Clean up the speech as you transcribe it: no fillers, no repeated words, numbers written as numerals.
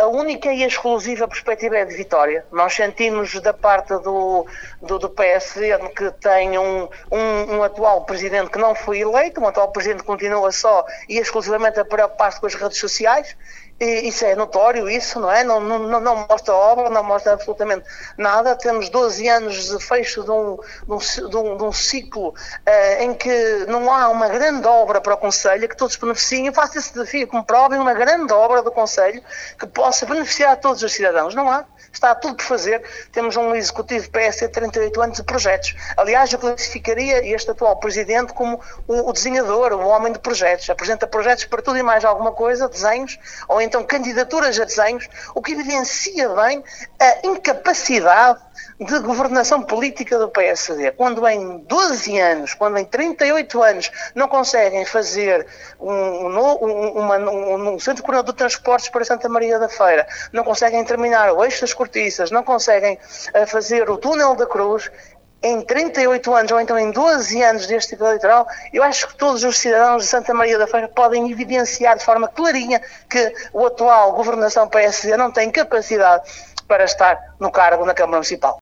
a única e exclusiva perspectiva é de vitória. Nós sentimos da parte do PSD que tem um atual presidente que não foi eleito, um atual presidente que continua só e exclusivamente a preocupar-se com as redes sociais. Isso é notório, isso, não é? Não mostra obra, não mostra absolutamente nada. Temos 12 anos de fecho de um ciclo em que não há uma grande obra para o Conselho, que todos beneficiem. Faço esse desafio, que me provem uma grande obra do Conselho que possa beneficiar a todos os cidadãos. Não há. Está tudo por fazer. Temos um executivo PS de 38 anos de projetos. Aliás, eu classificaria este atual presidente como o desenhador, o homem de projetos. Apresenta projetos para tudo e mais alguma coisa, desenhos, ou então candidaturas a desenhos, o que evidencia bem a incapacidade de governação política do PSD. Quando em 12 anos, quando em 38 anos não conseguem fazer um centro coordenador de transportes para Santa Maria da Feira, não conseguem terminar o eixo das cortiças, não conseguem fazer o túnel da Cruz, em 38 anos ou então em 12 anos deste ciclo eleitoral, eu acho que todos os cidadãos de Santa Maria da Feira podem evidenciar de forma clarinha que a atual governação PSD não tem capacidade para estar no cargo na Câmara Municipal.